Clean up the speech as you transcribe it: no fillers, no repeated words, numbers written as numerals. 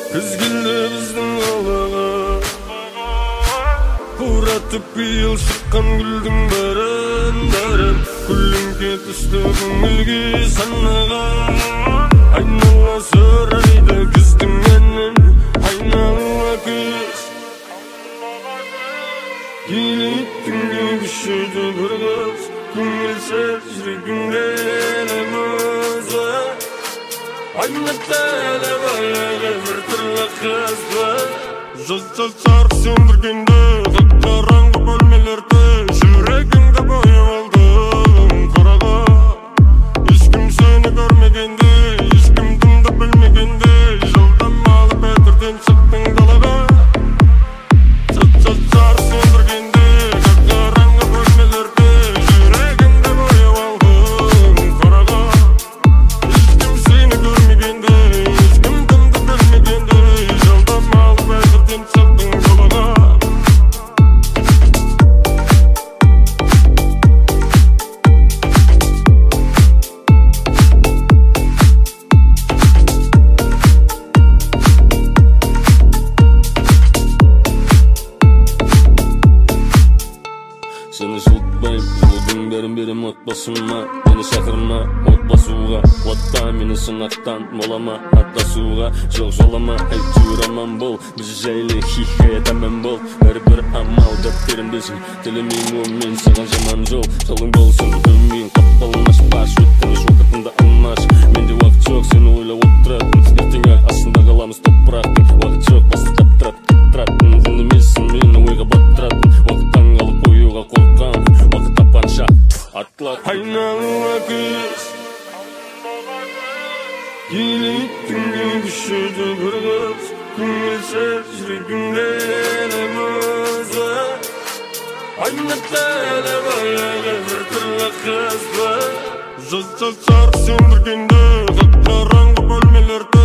Күз келді біздің қалаға, ұратып биыл шыққан гүлдің бәрін көлеңке түсті көңілге санаға. Айнала сұрайды күздің әнін, айнала күз келеттіңге күшеді бір қыз, көңілсіз жүрегіңде әлемізі. Айнаттәлі баяғы бір түрлі қызды, жасар сөндіргенде қап-қараңғы бөлмелерді, жүрегіңді бояп алдың қараға. Ешкім сені көрмегенде, ешкім дымды білмегенде, жылдам алып әтірден шықтың далаға. Жасар сөндіргенде қап-қараңғы бөлмелерді, жүрегіңді бояп алдың қараға. Ешкім сені көрмегенде, ешкім дымды білмегенде, жылдам алып әтірден шықтың далаға. Seni жылытпайм, жылудың бәрін берем отбасыма. Мені шақырма отбасуға, отта мені сынақтан болама аттасуға. Жоқ жолама, әйтеуір аман бол, біз жайлы хихаят әмін бол. Бәрібір амал дәптерін білсін, тілемейм ол мен саған жаман жол. Жолың болсын, өлмейін, қаппалын ашпаш, өттіңіш уақытында алмаш. Менде уақыт жоқ, сені ойлап отыратын, ертең ақ астында қаламыз топырақтың. Уақыт жоқ, басты таптыратын, үндемесін мені ойға баттыратын. Уақыттан қалып қоюға қорқам, уақыт тапқанша атылат. Айнала күз келеттіңге күшеді бір қыз, көңілсіз жүрегіңде әлемізі. Айнаттәлі баяғы бір түрлі қызды, жасар сөндіргенде қап-қараңғы бөлмелерді,